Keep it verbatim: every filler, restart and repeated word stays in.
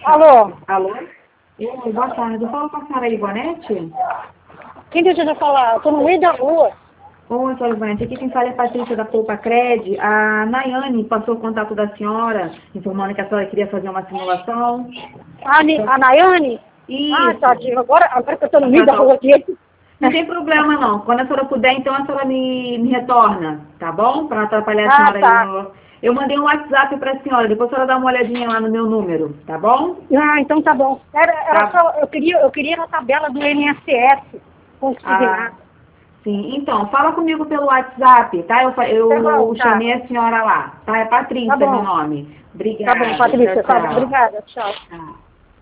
Alô? Alô? Oi, boa tarde. Eu falo com a senhora Ivonete? Quem deixa eu falar? Eu tô no meio da rua. Oi, senhora Ivonete. Aqui quem fala é a Patrícia da Poupa Cred. A Nayane passou o contato da senhora, informando que a senhora queria fazer uma simulação. A, Ni- a Nayane? Ah, Isso. tá, tia. Agora, agora que eu tô no A meio da senhora rua tá- aqui. Não tem problema, não. Quando a senhora puder, então a senhora me, me retorna, tá bom? Para não atrapalhar a Ah, senhora aí tá. no... Eu mandei um WhatsApp para a senhora, depois a senhora dá uma olhadinha lá no meu número, tá bom? Ah, então tá bom. Era, era Tá. só, eu queria, eu queria na tabela do I N S S Ah, consignado. sim. Então, fala comigo pelo WhatsApp, tá? Eu, fa- Tá bom, eu tá. chamei a senhora lá, tá? É Tá Patrícia, meu bom. nome. Tá bom, Obrigada. Tchau, Patrícia. Tá bom. tchau. Obrigada. Tchau. Tchau.